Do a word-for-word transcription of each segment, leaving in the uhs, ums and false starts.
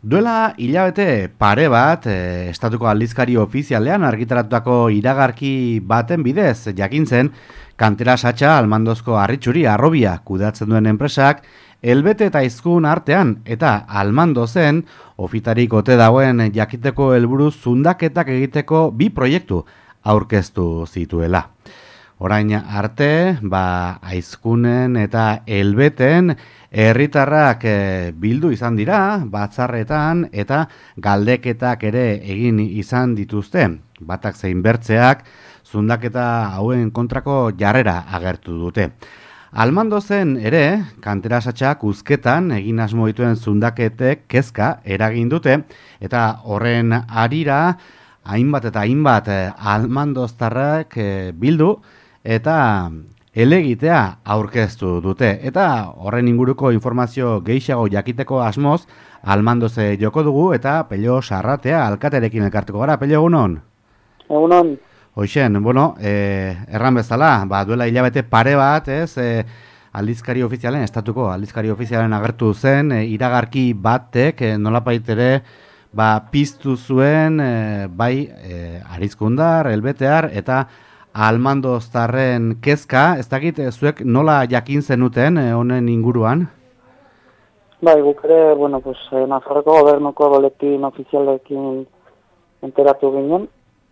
Duela hilabete pare bat, e, estatuko aldizkari ofizialean argitaratutako iragarki baten bidez, jakin zen, Kantera Satxa Almandozko Harritxuri Arrobia kudeatzen duen enpresak, Elbete eta Izkun artean eta Almandozen, ofitarik ote dagoen jakiteko helburu zundaketak egiteko bi proiektu aurkeztu zituela. Orain arte, ba, Aizkunen eta Elbeten herritarrak e, bildu izan dira, batzarretan eta galdeketak ere egin izan dituzte. Batak zein bertzeak, zundaketa hauen kontrako jarrera agertu dute. Almandozen ere, Kantera Satxak uzketan egin asmo dituen zundaketek kezka eragin dute, eta horren harira, hainbat eta hainbat almandoztarrak e, bildu, eta elegitea aurkeztu dute. Eta horren inguruko informazio gehiago jakiteko asmoz, Almandoze joko dugu eta Pello Sarratea alkaterekin elkartuko gara. Pello, egunon? Egunon. Hoixen, bueno, eh, erran bezala, ba, duela hilabete pare bat, ez, eh, aldizkari ofizialen, estatuko aldizkari ofizialen agertu zen, eh, iragarki batek, eh, nolapait ere, ba, piztu zuen, eh, bai, eh, Arizkundar, Elbetear, eta Almandoztarren kezka, ez dakit, zuek nola jakin zenuten honen inguruan? Bai, guk ere, bueno, pues, eh, Nafarroko gobernuko boletin ofizialekin enteratu ginen.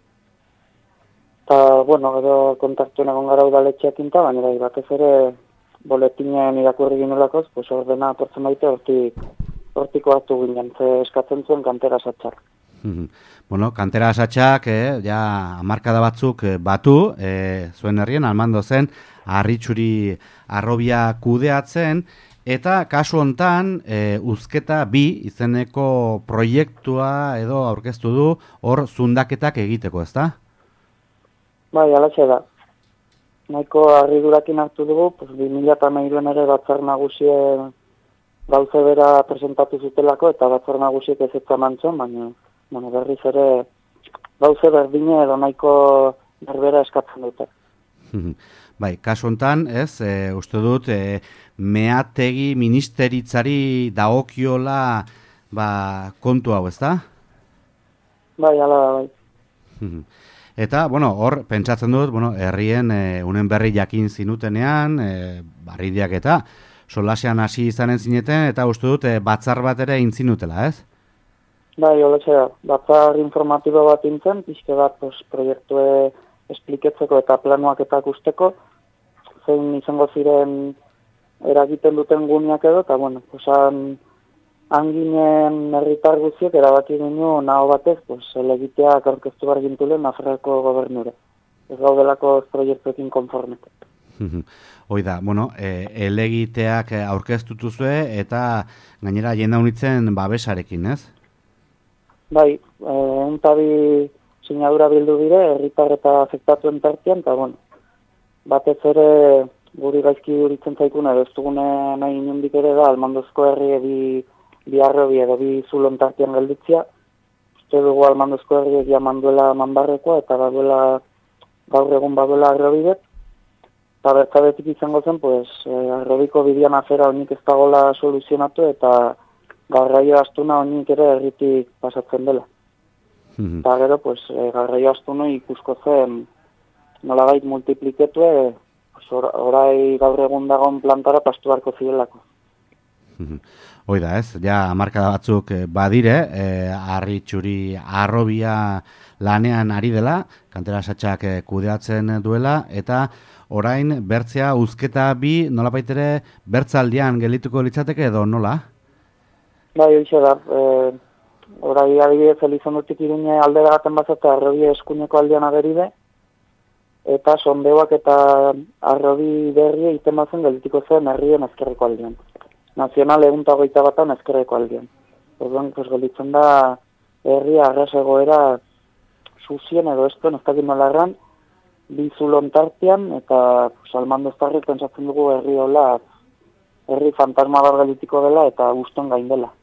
Eta, bueno, gero kontaktuen egon gara udaletxeakin eta, baina bai, batez ere boletinen irakurri ginulakoz, pues, ordena portzen baite hortik, hortiko hartu ginen, ze eskatzen zuen Kantera Satxak. Bueno, Kantera Satxak, eh, ja, hamarkada batzuk eh, batu, eh, zuen herrien, Almandozen, Harritxuri Arrobia kudeatzen, eta kasu hontan, eh, uzketa bi izeneko proiektua edo aurkeztu du hor zundaketak egiteko, ezta? Bai, alaxe da. Nahiko harridurakin hartu dugu, pues, bi mila hamairuan ere batzar nagusien gauze bera presentatu zutelako, eta batzar nagusiek ez eta mantzon, baina bueno, berriz ere gauze berdine edo nahiko berbera eskatzen dute. Bai, kasu hontan, ez, e, uste dut, e, meategi ministeritzari dagokiola ba, kontu hau, ezta? Bai, ala da, bai. Eta, bueno, hor, pentsatzen dut, bueno, herrien e, unen berri jakin zinutenean, e, barridiak eta solasean hasi izanen zineten, eta uste dut, e, batzar bat ere intzinutela, ez? Bai, holetxe da. Batzar informatibo bat intzen, pixke bat pues, proiektue espliketzeko eta planuak eta akusteko, zein izango ziren eragiten duten guneak edo, eta bueno, pues, han, hanginen herritar guziek erabaki ginu naho batez, pues, elegiteak aurkeztu behar gintulen Nafarroko gobernure. Ez gaudelako proiektuekin konformete. Hoi da, bueno, e, elegiteak aurkeztutu zue eta gainera jenda unitzen babesarekin, ez? Bai, e, untabi sinadura bildu dire, herritar eta afektatuen tartean, eta bueno, batez ere guri gaizki duritzen zaikun edo ez dugune nahi inundik ere da, Almandozko herri bi, bi arrobi edo bi zulon tartean gelditzia. Uste dugu Almandozko herri egia manduela manbarrekoa, eta baduela, gaur egun baduela arrobidet. Eta bertabetik izango zen, pues, e, arrobiko bidian afera honik ez dagoela soluzionatu, eta garraio astuna honik ere herritik pasatzen dela. Mm-hmm. Eta gero, pues, e, garraio astuna ikusko zen nolabait multipliketue, pues, or, orai gaur egun dagoen plantara pastu beharko zirelako. Mm-hmm. Hoi da ez, ja hamarkada batzuk badire, e, Harritxuri Arrobia lanean ari dela, Kantera Satxak kudeatzen duela, eta orain bertzea uzketa bi nolapait ere bertzaldian gelituko litzateke edo nola? Bai, hoxe da. E, orai adibidez Elizondotik Iruñe alde gaten bazata Arrobi eskuineko aldean ageride, eta sondeoak eta Arrobi berri iten bazen gelditiko zen herrien ezkerreko aldean. Nazional egun eta hogeita batan ezkerreko aldean. Orduan, pues, gelditzen da herri arras egoera zuzien edo estuen, ez dakit nola erran, bi zulon tartean, eta pues, Almandoztarrik pentsatzen dugu herri hola, herri fantasma bat gelditiko dela eta guztuen gain dela.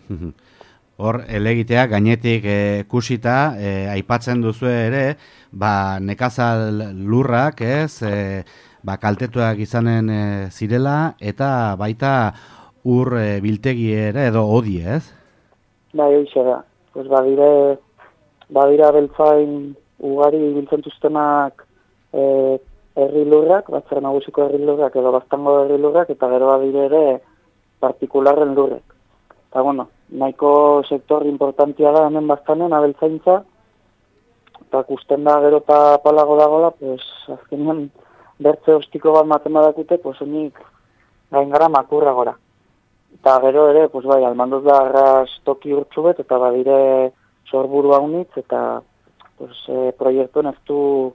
Hor, elegitea gainetik e, kusita, e, aipatzen duzu ere, ba, nekazal lurrak, ez, e, ba, kaltetuak izanen e, zirela, eta baita ur e, biltegi ere edo odi, ez? bai, hoxe da. Pues badire, badira beltzain ugari biltzen tuztenak e, herri lurrak, batzar nagusiko herri lurrak edo baztango herri lurrak, eta gero badire ere partikularren lurrek. Eta bueno, nahiko sektor importantia da hemen baztanen abeltzaintza, eta kusten da gero eta palago dagoela, pues azkenean bertze ostiko bat matemadakute, pues honik gain gara makurra gora. Eta gero ere, pues bai, almandoz da arras toki urtsu bet, eta badire sorburu haunitz, eta pues, e, proiektuen ez du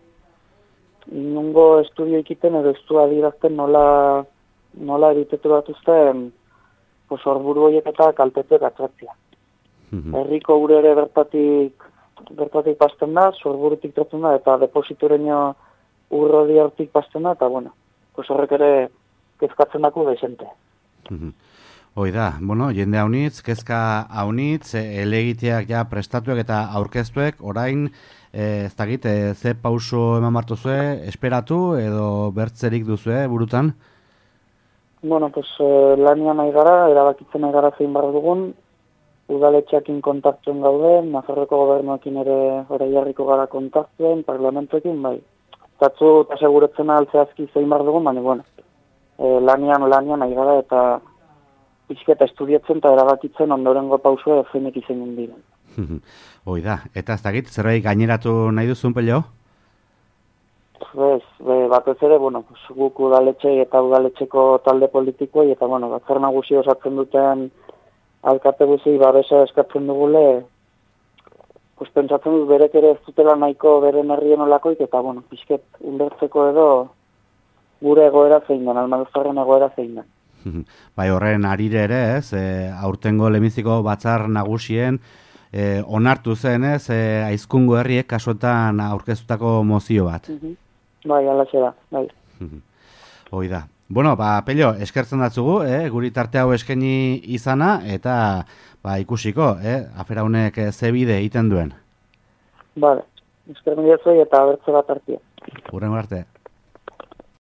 inungo estudio ikiten edo ez du adirazten nola, nola eritetu batuzten pues, sorburu horiek eta kaltetuek atzatzia. Mm-hmm. Herriko gure ere bertatik, bertatik pasten da, sorburutik trotzen da, eta depositureño urrodi hortik pasten da, eta bueno, pues horrek ere kezkatzen dako bezente. Mm-hmm. Hoi da, bueno, jende haunitz, kezka haunitz, elegiteak ja prestatuek eta aurkeztuek, orain, e, ez dakit, e, ze pauso eman martu zue, esperatu edo bertzerik duzue burutan? Bueno, pues eh, lanian nahi gara, erabakitzen nahi gara zein barra dugun, udaletxeakin kontaktuen gaude, Nafarroko gobernuakin ere ore jarriko gara kontaktuen, parlamentuekin, bai. Zatzu eta seguretzen altzeazki zein barra dugun, baina, bueno, e, lanian, lanian nahi gara eta pixketa estudietzen eta erabakitzen ondorengo pausua zeinek izainen diren. Hoi da, eta ez dakit, zerbait gaineratu nahi duzun, Pello? Ez, batez ere, bueno, pues, guk udaletxe eta udaletxeko talde politikoei, eta bueno, batzar nagusi osatzen duten alkate guzi babesa eskatzen dugule, pues, pentsatzen dut berek ere ez dutela nahiko beren herrien olakoik, eta bueno, pixket inbertzeko edo gure egoera zein den, almadozarren egoera zein den. Bai, horren arire ere, ez, e, aurtengo lemiziko batzar nagusien e, onartu zen, ez, e, aizkungo herriek kasuetan aurkeztutako mozio bat. Uh-huh. Bai, alaxe da, bai. Hoi da. Bueno, ba, Pello, eskertzen datzugu, eh, guri tarte hau eskaini izana, eta ba, ikusiko, eh, afera honek ze bide egiten duen. Bale, eskertzen ditzuei eta bertze bat hartia. Hurrengo arte.